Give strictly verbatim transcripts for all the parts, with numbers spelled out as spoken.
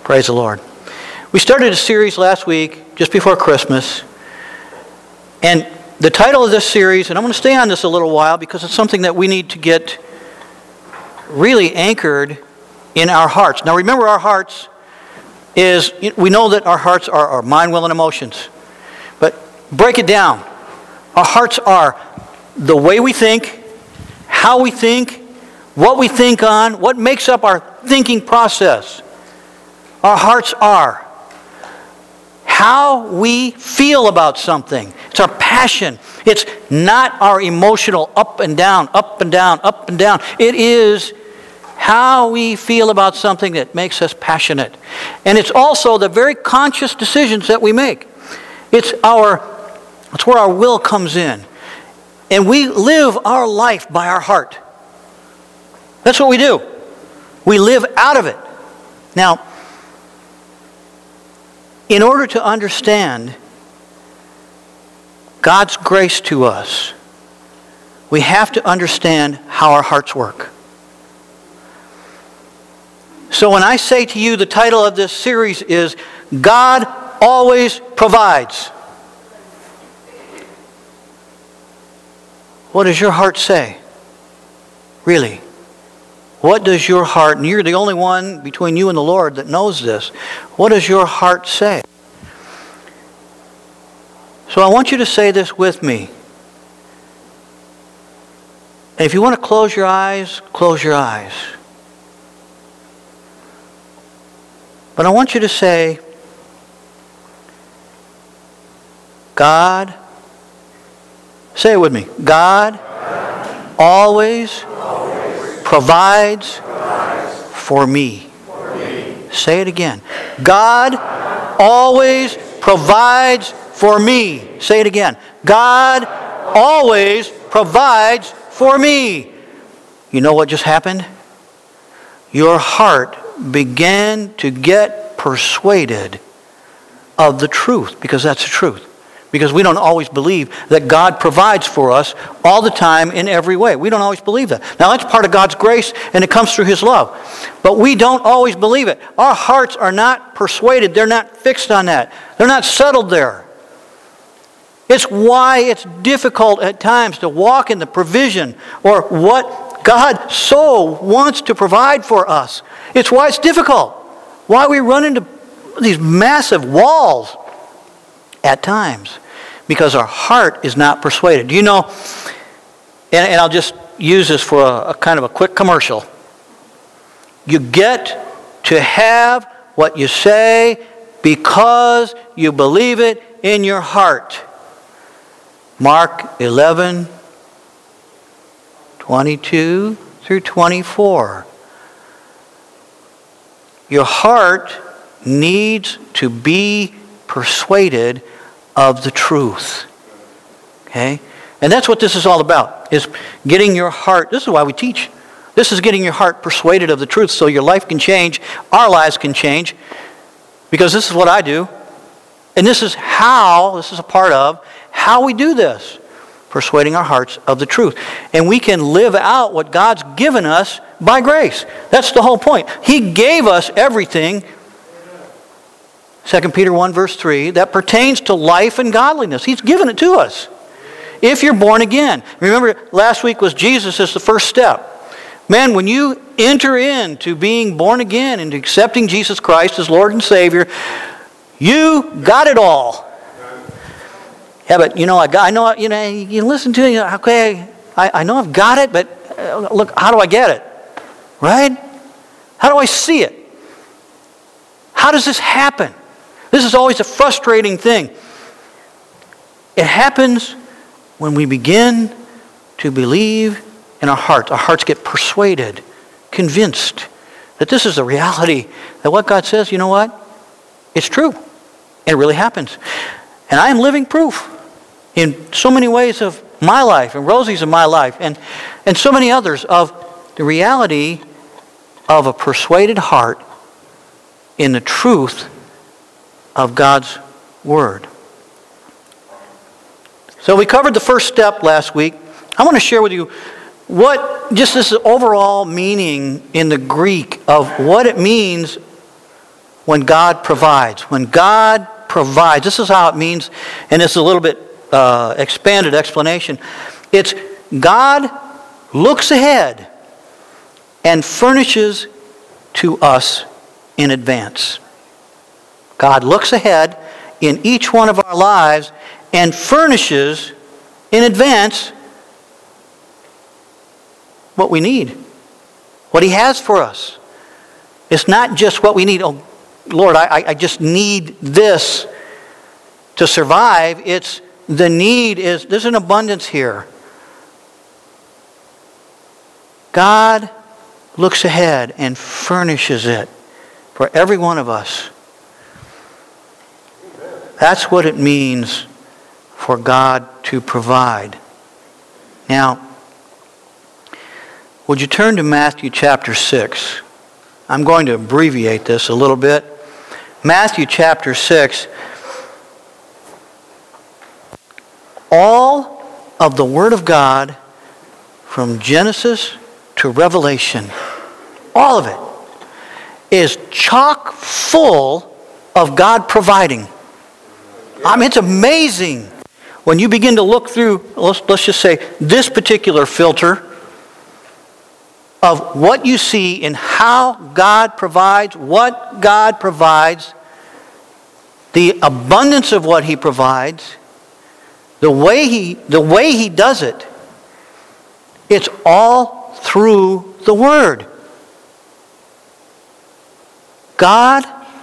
Praise the Lord. We started a series last week, just before Christmas. And the title of this series, and I'm going to stay on this a little while because it's something that we need to get really anchored in our hearts. Now remember, our hearts is, we know that our hearts are our mind, will, and emotions. But break it down. Our hearts are the way we think, how we think, what we think on, what makes up our thinking process. Our hearts are how we feel about something. It's our passion. It's not our emotional up and down, up and down, up and down. It is how we feel about something that makes us passionate. And it's also the very conscious decisions that we make. It's our, it's where our will comes in. And we live our life by our heart. That's what we do. We live out of it. Now, in order to understand God's grace to us, we have to understand how our hearts work. So when I say to you, the title of this series is, God Always Provides. What does your heart say? Really? What does your heart, and you're the only one between you and the Lord that knows this, what does your heart say? So I want you to say this with me. And if you want to close your eyes, close your eyes. But I want you to say, God, say it with me, God, God always, always provides, provides for, me. for me. Say it again. God, God always provides for me. Say it again. God always provides for me. You know what just happened? Your heart began to get persuaded of the truth, because that's the truth. Because we don't always believe that God provides for us all the time in every way. We don't always believe that. Now that's part of God's grace, and it comes through His love. But we don't always believe it. Our hearts are not persuaded. They're not fixed on that. They're not settled there. It's why it's difficult at times to walk in the provision or what God so wants to provide for us. It's why it's difficult. Why we run into these massive walls at times. Because our heart is not persuaded. Do you know, and, and I'll just use this for a, a kind of a quick commercial. You get to have what you say because you believe it in your heart. Mark eleven, twenty-two through twenty-four. Your heart needs to be persuaded of the truth. Okay? And that's what this is all about, is getting your heart, this is why we teach. This is getting your heart persuaded of the truth so your life can change, our lives can change, because this is what I do. And this is how, this is a part of, how we do this. Persuading our hearts of the truth. And we can live out what God's given us by grace. That's the whole point. He gave us everything, Second Peter one verse three, that pertains to life and godliness. He's given it to us. If you're born again. Remember, last week was Jesus as the first step. Man, when you enter into being born again and accepting Jesus Christ as Lord and Savior, you got it all. Yeah, but you know, I, got, I know, you know, you listen to it, okay, I, I know I've got it, but uh, look, how do I get it? Right? How do I see it? How does this happen? This is always a frustrating thing. It happens when we begin to believe in our hearts. Our hearts get persuaded, convinced that this is the reality, that what God says, you know what? It's true. And it really happens. And I am living proof in so many ways of my life, and Rosie's in my life, and, and so many others, of the reality of a persuaded heart in the truth of God's Word. So we covered the first step last week. I want to share with you what just this overall meaning in the Greek of what it means when God provides. When God provides, this is how it means, and it's a little bit uh, expanded explanation. It's God looks ahead and furnishes to us in advance. God looks ahead in each one of our lives and furnishes in advance what we need, what He has for us. It's not just what we need. Oh, Lord, I, I just need this to survive. It's the need is, there's an abundance here. God looks ahead and furnishes it for every one of us. That's what it means for God to provide. Now, would you turn to Matthew chapter six? I'm going to abbreviate this a little bit. Matthew chapter six. All of the Word of God from Genesis to Revelation, all of it, is chock full of God providing. I mean, it's amazing when you begin to look through, let's, let's just say, this particular filter of what you see in how God provides, what God provides, the abundance of what He provides, the way He, the way He does it. It's all through the Word. God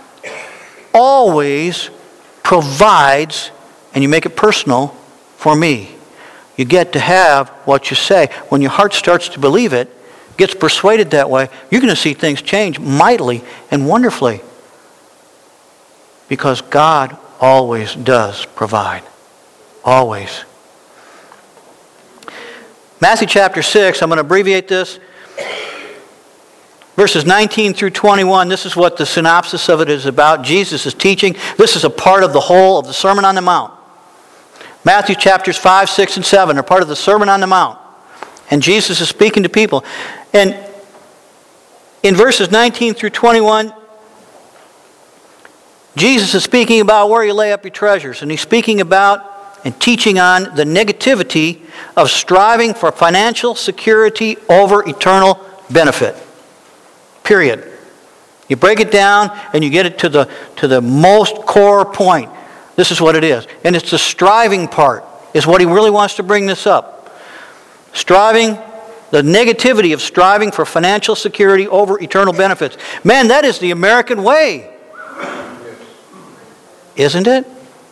always provides, and you make it personal, for me. You get to have what you say. When your heart starts to believe it, gets persuaded that way, you're going to see things change mightily and wonderfully. Because God always does provide. Always. Matthew chapter six, I'm going to abbreviate this. Verses nineteen through twenty-one, this is what the synopsis of it is about. Jesus is teaching. This is a part of the whole of the Sermon on the Mount. Matthew chapters five, six, and seven are part of the Sermon on the Mount. And Jesus is speaking to people. And in verses nineteen through twenty-one, Jesus is speaking about where you lay up your treasures. And He's speaking about and teaching on the negativity of striving for financial security over eternal benefit. Period. You break it down and you get it to the, to the most core point. This is what it is. And it's the striving part is what He really wants to bring this up. Striving, the negativity of striving for financial security over eternal benefits. Man, that is the American way. Isn't it?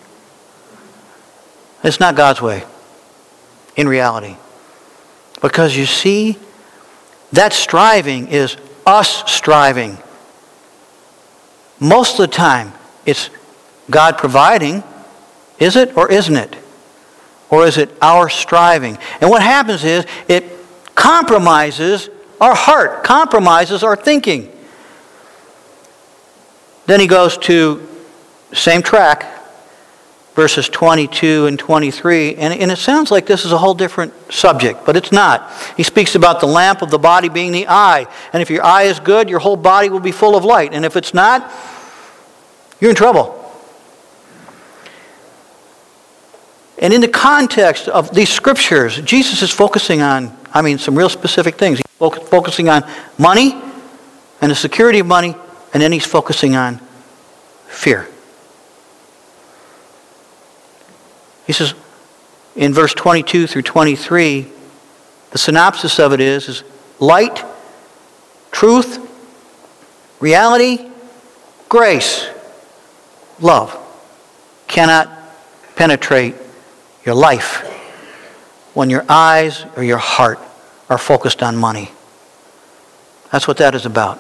It's not God's way, in reality. Because you see, that striving is us striving. Most of the time, it's God providing. Is it or isn't it? Or is it our striving? And what happens is, it compromises our heart, compromises our thinking. Then he goes to same track, verses twenty-two and twenty-three, and, and it sounds like this is a whole different subject, but it's not. He speaks about the lamp of the body being the eye, and if your eye is good, your whole body will be full of light, and if it's not, you're in trouble. And in the context of these scriptures, Jesus is focusing on, I mean, some real specific things. He's focusing on money and the security of money, and then he's focusing on fear. He says, in verse twenty-two through twenty-three, the synopsis of it is, is light, truth, reality, grace, love cannot penetrate your life when your eyes or your heart are focused on money. That's what that is about.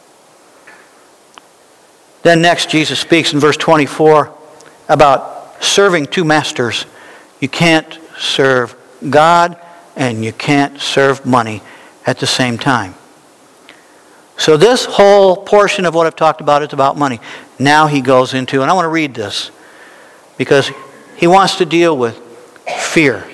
Then next, Jesus speaks in verse twenty-four about serving two masters. You can't serve God and you can't serve money at the same time. So this whole portion of what I've talked about is about money. Now he goes into, and I want to read this because he wants to deal with fear.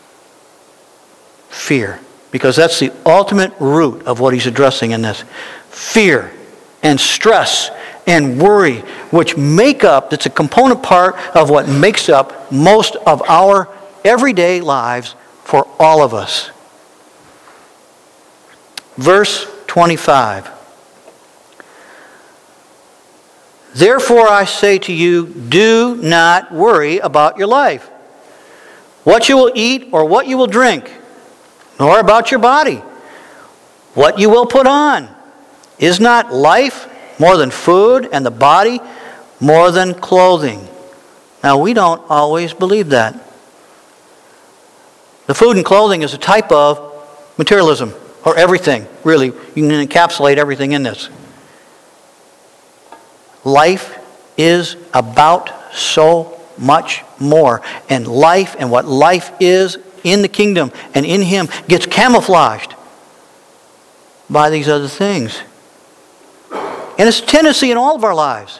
Fear. Because that's the ultimate root of what he's addressing in this. Fear and stress and worry, which make up, that's a component part of what makes up most of our everyday lives for all of us. Verse twenty-five. Therefore I say to you, do not worry about your life, what you will eat or what you will drink, nor about your body, what you will put on. Is not life more than food, and the body more than clothing? Now, we don't always believe that. The food and clothing is a type of materialism, or everything, really. You can encapsulate everything in this. Life is about so much more. And life and what life is in the kingdom and in Him gets camouflaged by these other things. And it's a tendency in all of our lives.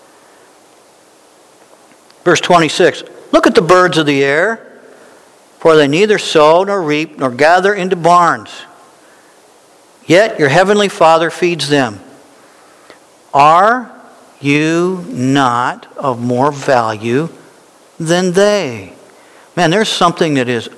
Verse twenty-six. Look at the birds of the air, for they neither sow nor reap nor gather into barns. Yet your heavenly Father feeds them. Are you not of more value than they? Man, there's something that is...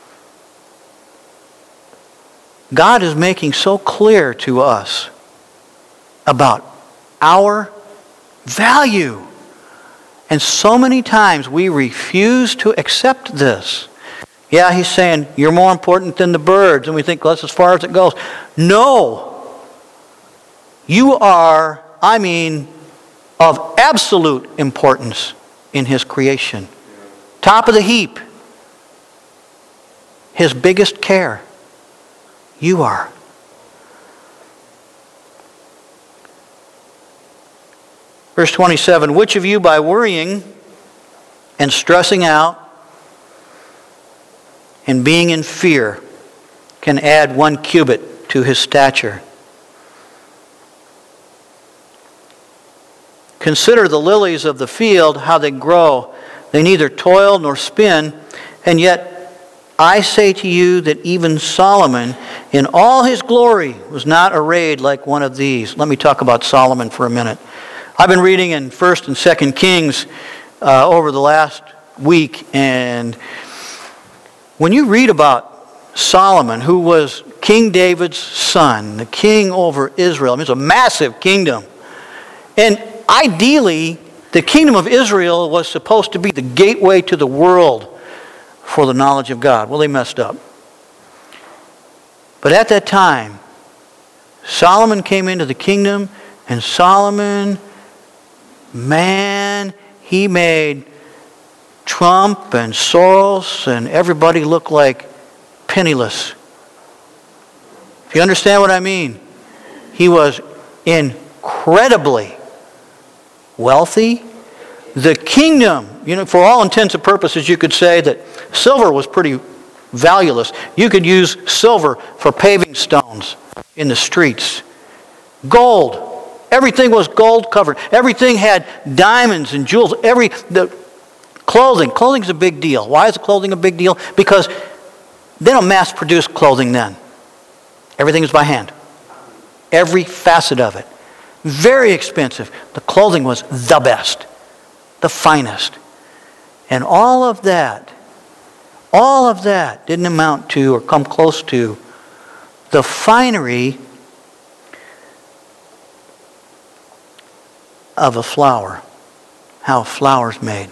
God is making so clear to us about our value. And so many times we refuse to accept this. Yeah, He's saying, you're more important than the birds. And we think, well, that's as far as it goes. No. You are, I mean, of absolute importance in His creation. Top of the heap. His biggest care. You are. Verse twenty-seven, which of you by worrying and stressing out and being in fear can add one cubit to his stature? Consider the lilies of the field, how they grow. They neither toil nor spin, and yet I say to you that even Solomon in all his glory was not arrayed like one of these. Let me talk about Solomon for a minute. I've been reading in First and Second Kings uh, over the last week, and when you read about Solomon, who was King David's son, the king over Israel, I mean, it's a massive kingdom. And ideally, the kingdom of Israel was supposed to be the gateway to the world for the knowledge of God. Well, they messed up. But at that time, Solomon came into the kingdom, and Solomon, man, he made Trump and Soros and everybody look like penniless. If you understand what I mean, he was incredibly wealthy. The kingdom, you know, for all intents and purposes, you could say that silver was pretty valueless. You could use silver for paving stones in the streets. Gold. Everything was gold covered. Everything had diamonds and jewels. Every the clothing. Clothing's a big deal. Why is clothing a big deal? Because they don't mass produce clothing then. Everything is by hand. Every facet of it. Very expensive. The clothing was the best. The finest. And all of that, all of that didn't amount to or come close to the finery of a flower. How a flower's made.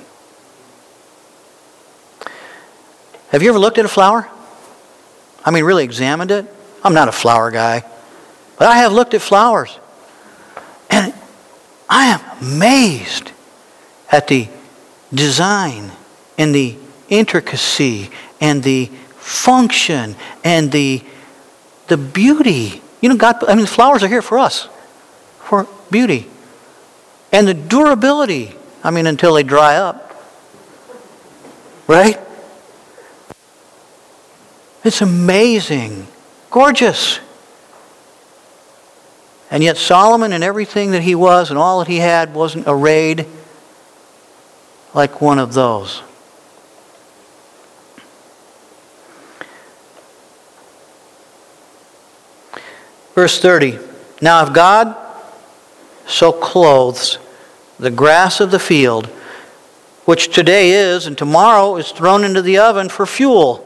Have you ever looked at a flower? I mean, really examined it? I'm not a flower guy. But I have looked at flowers. And I am amazed at the design and the intricacy and the function and the the beauty. You know, God, I mean, flowers are here for us, for beauty. And the durability, I mean, until they dry up. Right? It's amazing. Gorgeous. And yet Solomon and everything that he was and all that he had wasn't arrayed like one of those. Verse thirty. Now if God so clothes the grass of the field, which today is and tomorrow is thrown into the oven for fuel.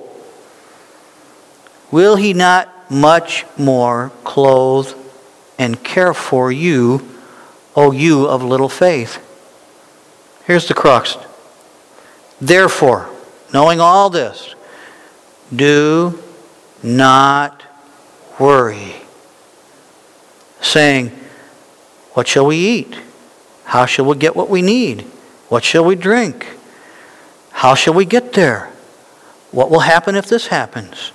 Will he not much more clothe and care for you, O you of little faith? Here's the crux. Therefore, knowing all this, do not worry, saying, what shall we eat? How shall we get what we need? What shall we drink? How shall we get there? What will happen if this happens?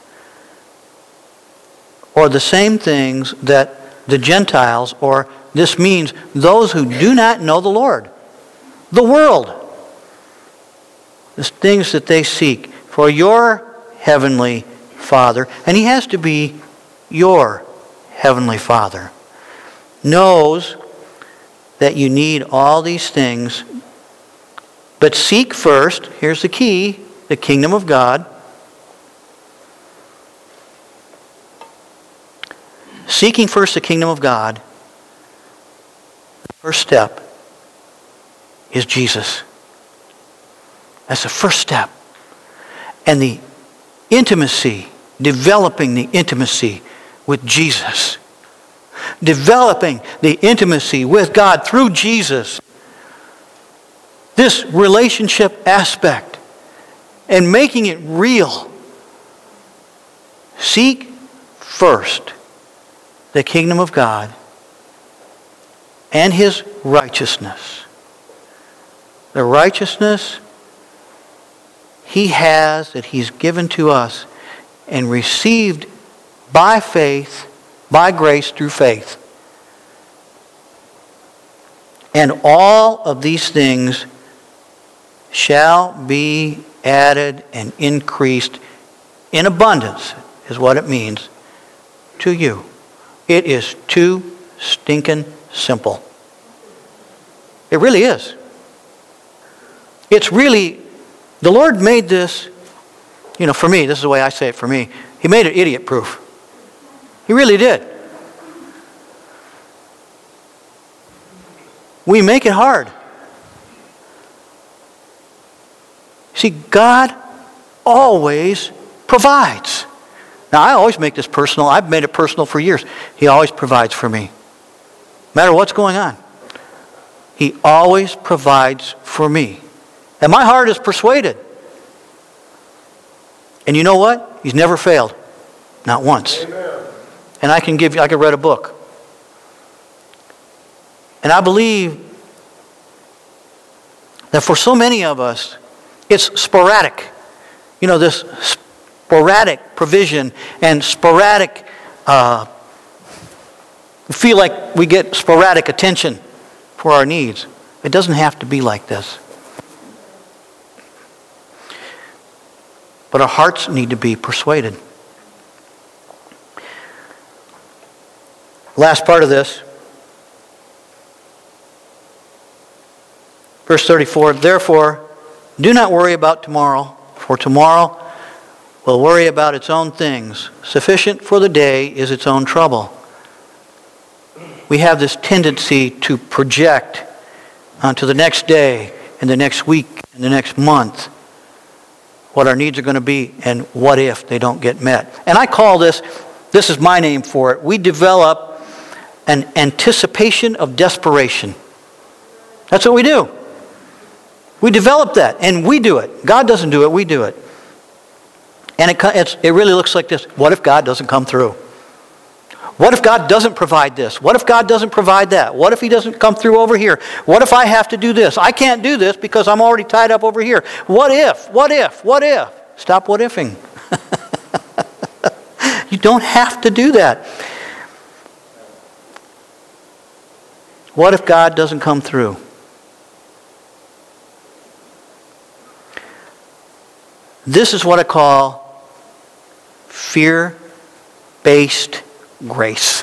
Or the same things that the Gentiles, or this means those who do not know the Lord, the world, the things that they seek. For your heavenly Father, and he has to be your heavenly Father, knows that you need all these things. But seek first, here's the key, the kingdom of God. Seeking first the kingdom of God, the first step is Jesus. That's the first step. And the intimacy, developing the intimacy with Jesus. Developing the intimacy with God through Jesus. This relationship aspect and making it real. Seek first the kingdom of God and his righteousness. The righteousness he has, that he's given to us and received by faith, by grace through faith. And all of these things shall be added and increased in abundance, is what it means, to you. It is too stinking simple. It really is. It's really, the Lord made this, you know, for me, this is the way I say it for me, he made it idiot-proof. He really did. We make it hard. See, God always provides. Now, I always make this personal. I've made it personal for years. He always provides for me. No matter what's going on. He always provides for me. And my heart is persuaded. And you know what? He's never failed. Not once. Amen. And I can give you, I could read a book. And I believe that for so many of us, it's sporadic. You know, this sporadic provision and sporadic, uh, we feel like we get sporadic attention for our needs. It doesn't have to be like this. But our hearts need to be persuaded. Last part of this. Verse thirty-four, therefore, do not worry about tomorrow, for tomorrow will worry about its own things. Sufficient for the day is its own trouble. We have this tendency to project onto the next day and the next week and the next month what our needs are going to be and what if they don't get met. And I call this, this is my name for it, we develop an anticipation of desperation. That's what we do. We develop that, and we do it. God doesn't do it, we do it. And it, it's, it really looks like this. What if God doesn't come through? What if God doesn't provide this? What if God doesn't provide that? What if he doesn't come through over here? What if I have to do this? I can't do this because I'm already tied up over here. What if? What if? What if? Stop what ifing. You don't have to do that. What if God doesn't come through? This is what I call fear-based grace.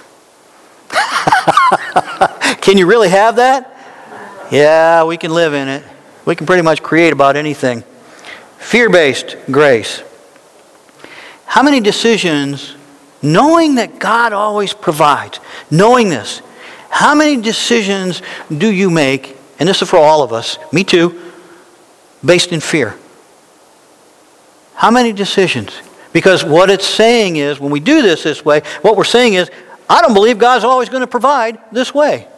Can you really have that? Yeah, we can live in it. We can pretty much create about anything. Fear-based grace. How many decisions, knowing that God always provides, knowing this, How many decisions do you make, and this is for all of us, me too, based in fear? How many decisions? Because what it's saying is, when we do this this way, what we're saying is, I don't believe God's always going to provide this way.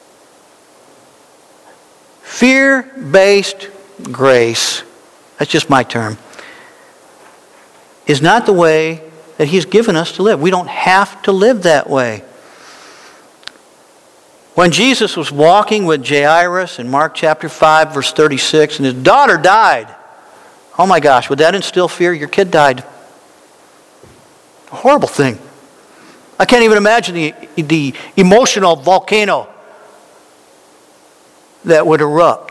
Fear-based grace, that's just my term, is not the way that He's given us to live. We don't have to live that way. When Jesus was walking with Jairus in Mark chapter five, verse thirty-six, and his daughter died, oh my gosh, would that instill fear? Your kid died. A horrible thing. I can't even imagine the, the emotional volcano that would erupt.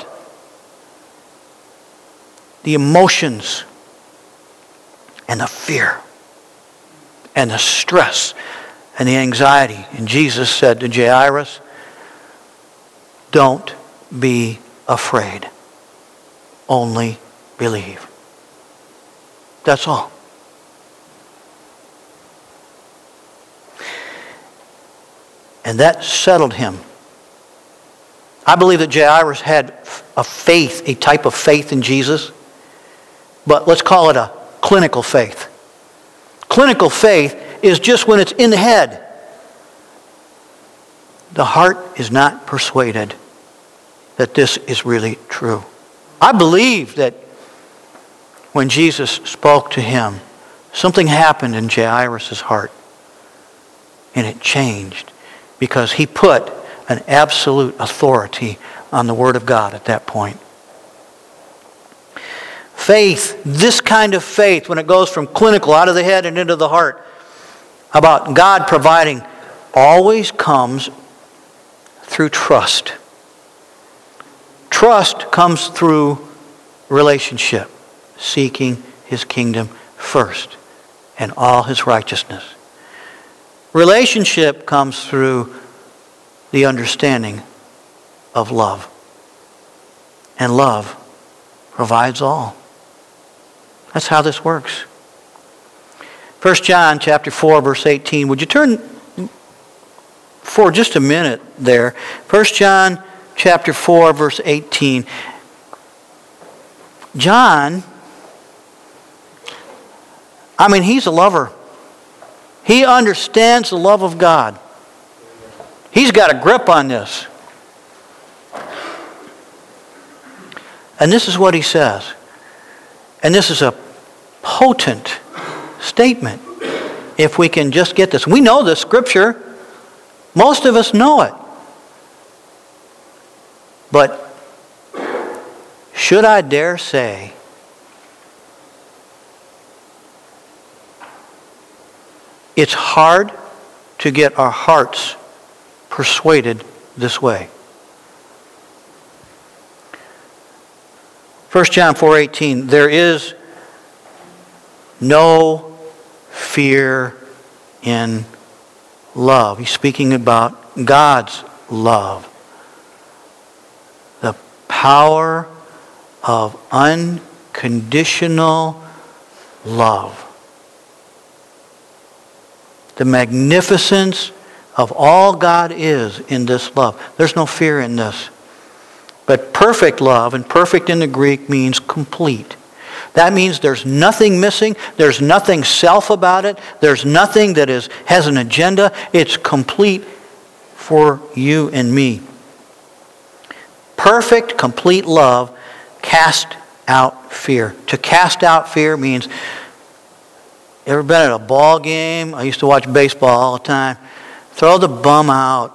The emotions and the fear and the stress and the anxiety. And Jesus said to Jairus, don't be afraid. Only believe. That's all. And that settled him. I believe that Jairus had a faith, a type of faith in Jesus, but let's call it a clinical faith. Clinical faith is just when it's in the head. The heart is not persuaded that this is really true. I believe that when Jesus spoke to him, something happened in Jairus' heart, and it changed because he put an absolute authority on the Word of God at that point. Faith, this kind of faith, when it goes from clinical out of the head and into the heart, about God providing, always comes through trust. Trust comes through relationship, seeking His kingdom first and all His righteousness. Relationship comes through the understanding of love. And love provides all. That's how this works. First John chapter four, verse eighteen. Would you turn for just a minute there? First John chapter four, verse eighteen. John, I mean, he's a lover. He understands the love of God. He's got a grip on this. And this is what he says. And this is a potent statement. If we can just get this. We know this scripture. Most of us know it. But should I dare say, it's hard to get our hearts persuaded this way. First John four eighteen, there is no fear in love. He's speaking about God's love. The power of unconditional love. The magnificence of all God is in this love. There's no fear in this. But perfect love, and perfect in the Greek means complete. That means there's nothing missing. There's nothing self about it. There's nothing that is has an agenda. It's complete for you and me. Perfect, complete love cast out fear. To cast out fear means, ever been at a ball game? I used to watch baseball all the time. Throw the bum out.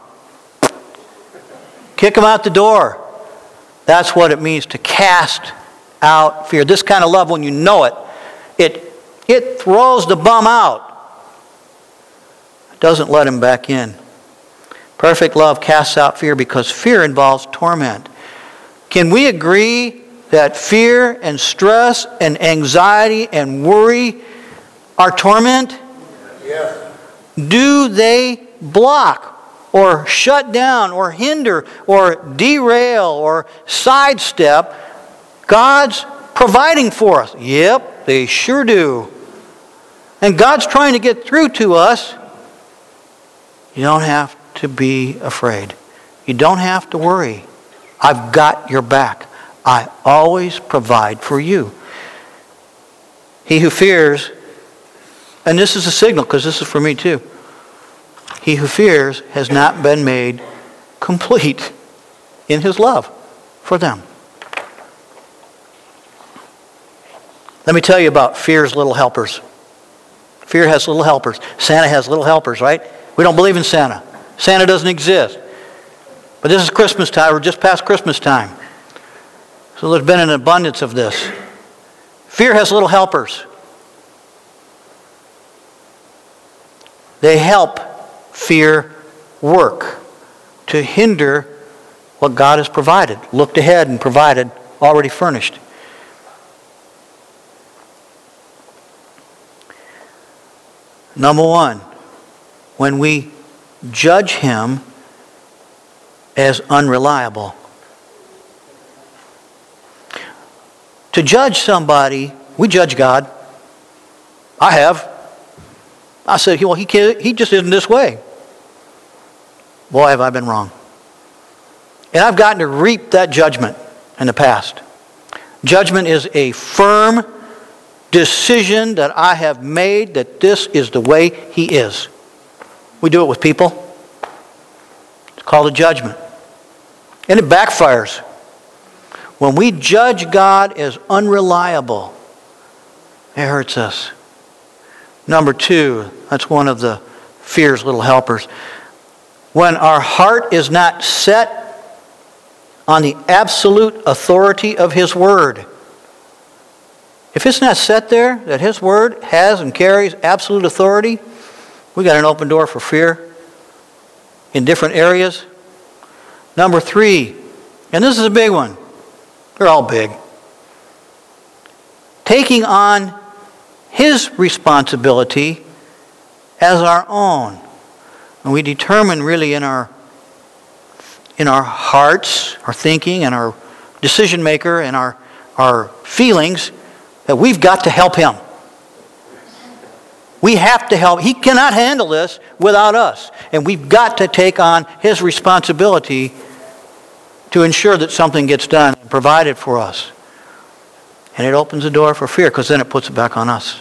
Kick him out the door. That's what it means to cast out fear. This kind of love, when you know it, it, it throws the bum out. It doesn't let him back in. Perfect love casts out fear because fear involves torment. Can we agree that fear and stress and anxiety and worry are torment? Yes. Do they block or shut down or hinder or derail or sidestep God's providing for us? Yep, they sure do. And God's trying to get through to us. You don't have to be afraid. You don't have to worry. I've got your back. I always provide for you. He who fears, and this is a signal because this is for me too. He who fears has not been made complete in his love for them. Let me tell you about fear's little helpers. Fear has little helpers. Santa has little helpers, right? We don't believe in Santa. Santa doesn't exist. But this is Christmas time. We're just past Christmas time. So there's been an abundance of this. Fear has little helpers. They help fear work to hinder what God has provided, looked ahead and provided, already furnished. Number one, when we judge him as unreliable. To judge somebody, we judge God. I have. I said, well, he, can't, he just isn't this way. Boy, have I been wrong. And I've gotten to reap that judgment in the past. Judgment is a firm decision that I have made that this is the way he is. We do it with people. It's called a judgment. And it backfires. When we judge God as unreliable, it hurts us. Number two, that's one of the fear's little helpers. When our heart is not set on the absolute authority of his word. If it's not set there, that his word has and carries absolute authority, we got an open door for fear in different areas. Number three, and this is a big one. They're all big. Taking on his responsibility as our own. And we determine really in our in our hearts, our thinking, and our decision maker, and our, our feelings, that we've got to help him. We have to help. He cannot handle this without us. And we've got to take on his responsibility to ensure that something gets done and provided for us. And it opens the door for fear, because then it puts it back on us.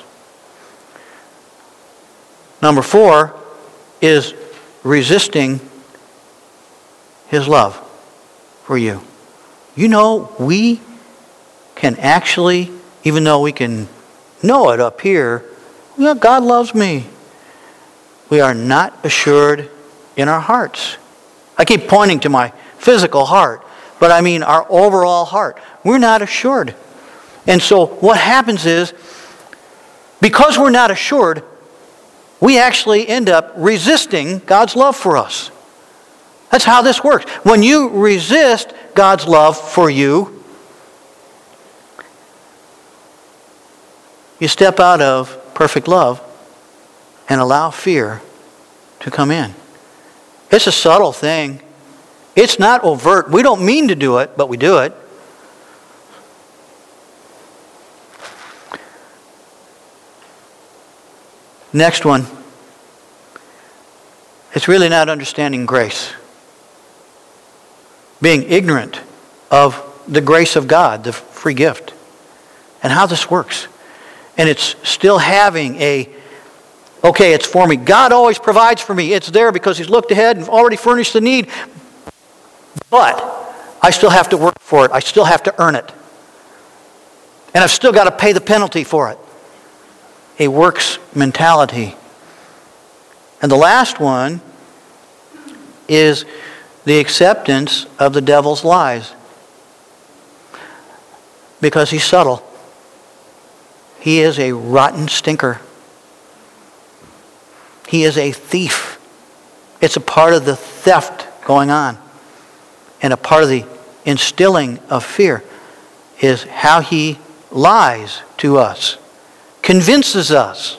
Number four is resisting his love for you. You know, we can actually, even though we can know it up here, you know, God loves me. We are not assured in our hearts. I keep pointing to my physical heart, but I mean our overall heart. We're not assured. And so what happens is, because we're not assured, we actually end up resisting God's love for us. That's how this works. When you resist God's love for you, you step out of perfect love and allow fear to come in. It's a subtle thing. It's not overt. We don't mean to do it, but we do it. Next one. It's really not understanding grace. Being ignorant of the grace of God, the free gift, and how this works. And it's still having a, okay, it's for me. God always provides for me. It's there because he's looked ahead and already furnished the need. But I still have to work for it. I still have to earn it. And I've still got to pay the penalty for it. A works mentality. And the last one is the acceptance of the devil's lies. Because he's subtle. He is a rotten stinker. He is a thief. It's a part of the theft going on. And a part of the instilling of fear is how he lies to us. Convinces us.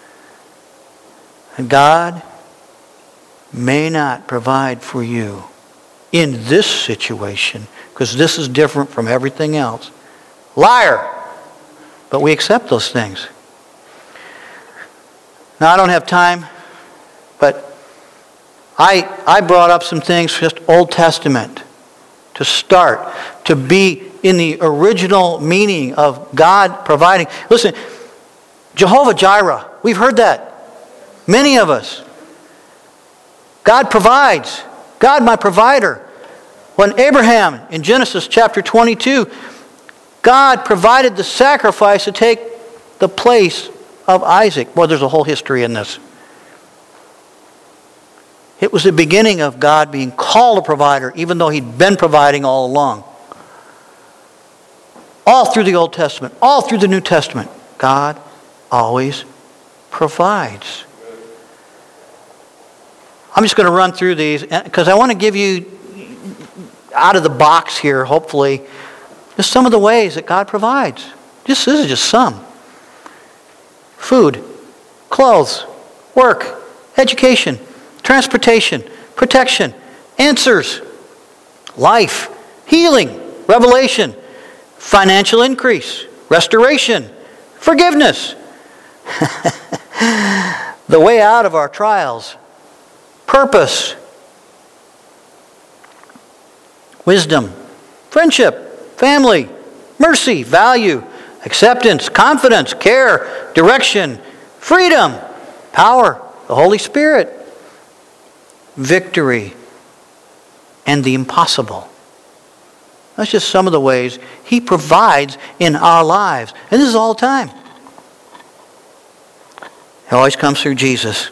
And God may not provide for you in this situation, because this is different from everything else. Liar! But we accept those things. Now, I don't have time, but I, I brought up some things just Old Testament to start, to be in the original meaning of God providing. Listen, Jehovah Jireh, we've heard that. Many of us. God provides. God, my provider. When Abraham, in Genesis chapter twenty-two, God provided the sacrifice to take the place of Isaac. Well, there's a whole history in this. It was the beginning of God being called a provider, even though He'd been providing all along. All through the Old Testament, all through the New Testament, God always provides. I'm just going to run through these because I want to give you, out of the box here, hopefully, just some of the ways that God provides. Just, this is just some. Food, clothes, work, education, transportation, protection, answers, life, healing, revelation, financial increase, restoration, forgiveness, the way out of our trials, purpose, wisdom, friendship, family, mercy, value, acceptance, confidence, care, direction, freedom, power, the Holy Spirit, victory, and the impossible. That's just some of the ways He provides in our lives. And this is all the time. It always comes through Jesus.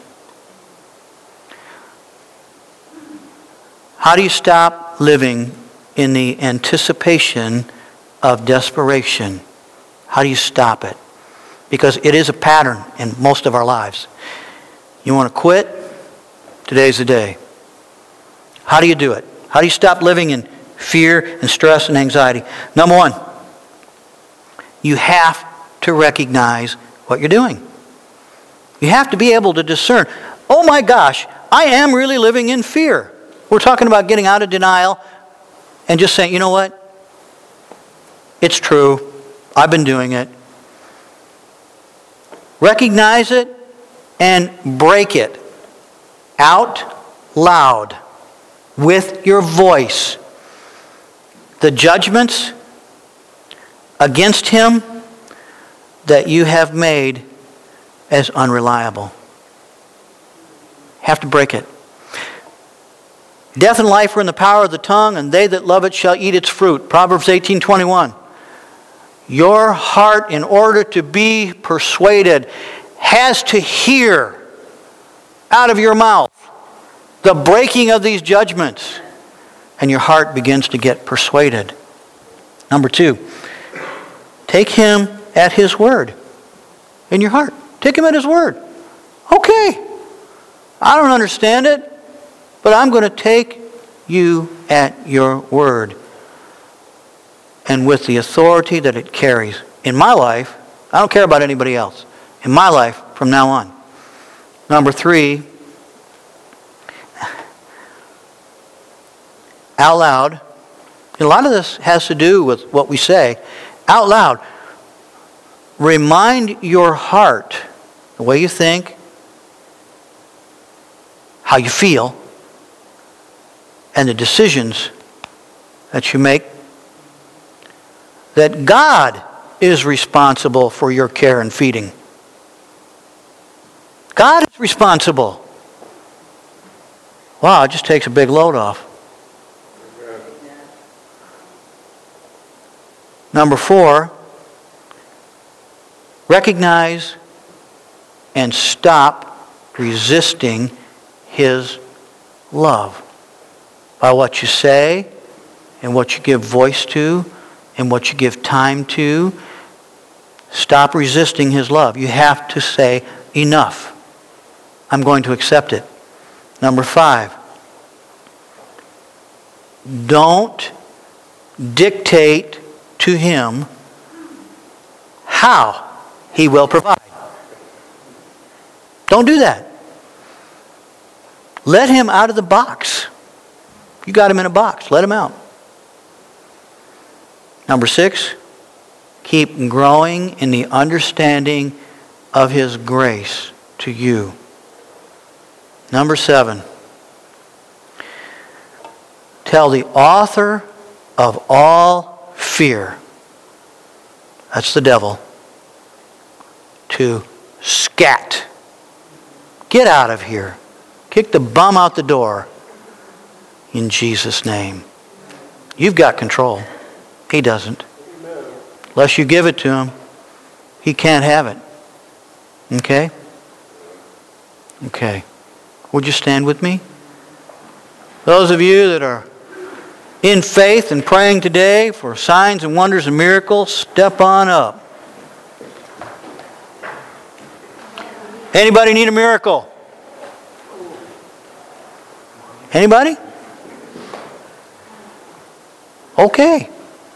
How do you stop living in the anticipation of desperation? How do you stop it? Because it is a pattern in most of our lives. You want to quit? Today's the day. How do you do it? How do you stop living in fear and stress and anxiety? Number one, you have to recognize what you're doing. You have to be able to discern, oh my gosh, I am really living in fear. We're talking about getting out of denial and just saying, you know what? It's true. I've been doing it. Recognize it and break it out loud with your voice. The judgments against him that you have made as unreliable. Have to break it. Death and life are in the power of the tongue, and they that love it shall eat its fruit. Proverbs eighteen twenty-one. Your heart, in order to be persuaded, has to hear out of your mouth the breaking of these judgments, and your heart begins to get persuaded. Number two, take him at his word in your heart. Take him at his word. Okay, I don't understand it, but I'm going to take you at your word. And with the authority that it carries. In my life, I don't care about anybody else. In my life, from now on. Number three, out loud. A lot of this has to do with what we say. Out loud. Remind your heart, the way you think, how you feel, and the decisions that you make, that God is responsible for your care and feeding. God is responsible. Wow, it just takes a big load off. Number four, recognize and stop resisting his love by what you say and what you give voice to and what you give time to. Stop resisting his love. You have to say, enough. I'm going to accept it. Number five, don't dictate to him how he will provide. Don't do that. Let him out of the box. You got him in a box. Let him out. Number six, keep growing in the understanding of his grace to you. Number seven, tell the author of all fear, that's the devil, to scat. Get out of here. Kick the bum out the door in Jesus' name. You've got control. He doesn't. Unless you give it to him, he can't have it. Okay? Okay. Would you stand with me? Those of you that are in faith and praying today for signs and wonders and miracles, step on up. Anybody need a miracle? Anybody? Okay.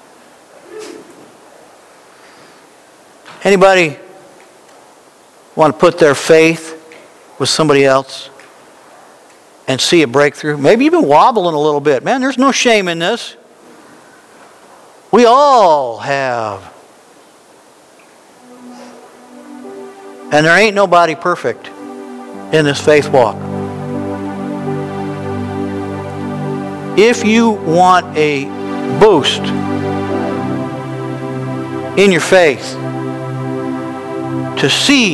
Anybody want to put their faith with somebody else and see a breakthrough? Maybe you've been wobbling a little bit. Man, there's no shame in this. We all have. And there ain't nobody perfect in this faith walk. If you want a boost in your faith, to see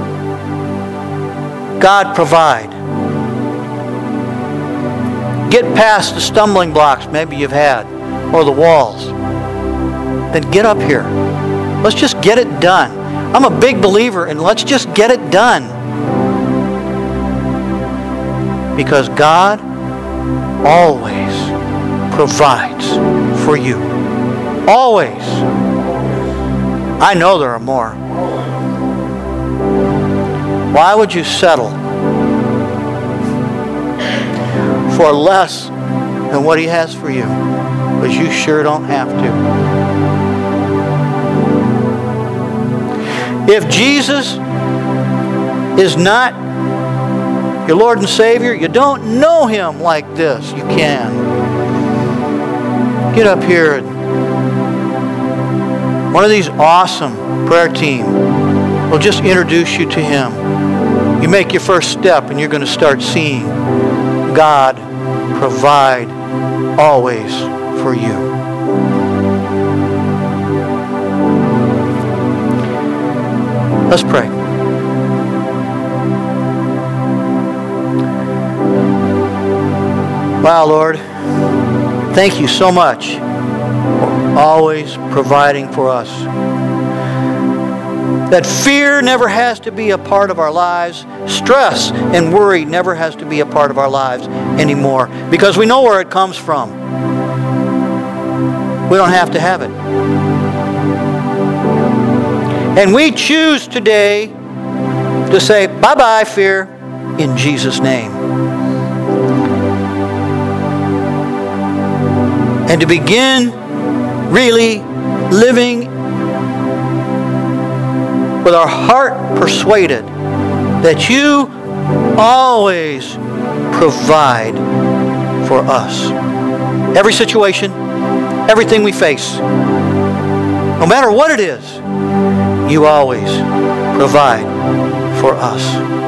God provide, get past the stumbling blocks maybe you've had, or the walls, then get up here. Let's just get it done. I'm a big believer in let's just get it done. Because God always provides for you. Always. I know there are more. Why would you settle for less than what He has for you? Because you sure don't have to. If Jesus is not your Lord and Savior, you don't know Him like this, you can. Get up here and one of these awesome prayer team will just introduce you to Him. You make your first step and you're going to start seeing God provide always for you. Let's pray. Wow, Lord, thank you so much for always providing for us. That fear never has to be a part of our lives. Stress and worry never has to be a part of our lives anymore because we know where it comes from. We don't have to have it. And we choose today to say, bye-bye, fear, in Jesus' name. And to begin really living with our heart persuaded that you always provide for us. Every situation, everything we face, no matter what it is, you always provide for us.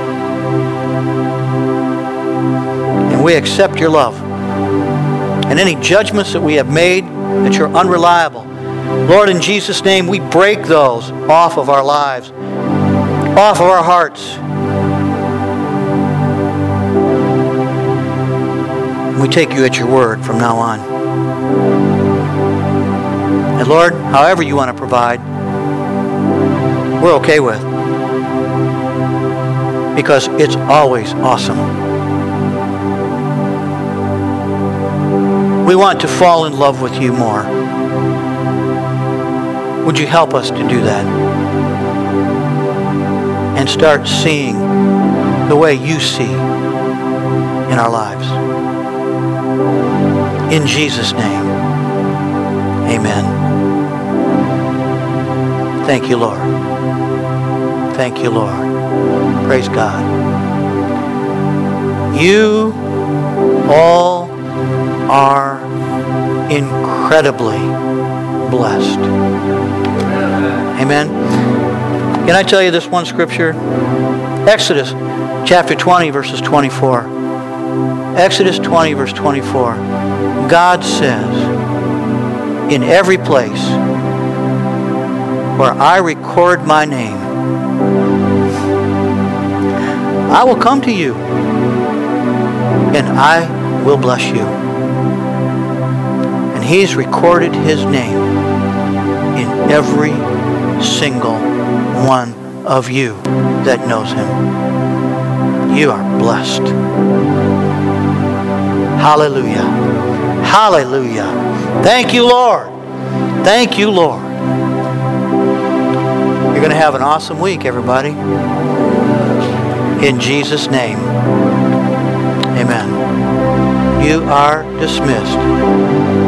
And we accept your love. And any judgments that we have made that you're unreliable, Lord, in Jesus' name, we break those off of our lives, off of our hearts. We take you at your word from now on. And Lord, however you want to provide, we're okay with. Because it's always awesome. We want to fall in love with you more. Would you help us to do that? And start seeing the way you see in our lives. In Jesus' name, amen. Thank you, Lord. Thank you, Lord. Praise God. You all are incredibly blessed. Amen. Can I tell you this one scripture? Exodus chapter twenty, verses twenty-four. Exodus twenty, verse twenty-four. God says, in every place where I record my name, I will come to you and I will bless you. And He's recorded His name in every single one of you that knows Him. You are blessed. Hallelujah. Hallelujah. Thank you, Lord. Thank you, Lord. You're going to have an awesome week, everybody. In Jesus' name. Amen. You are dismissed.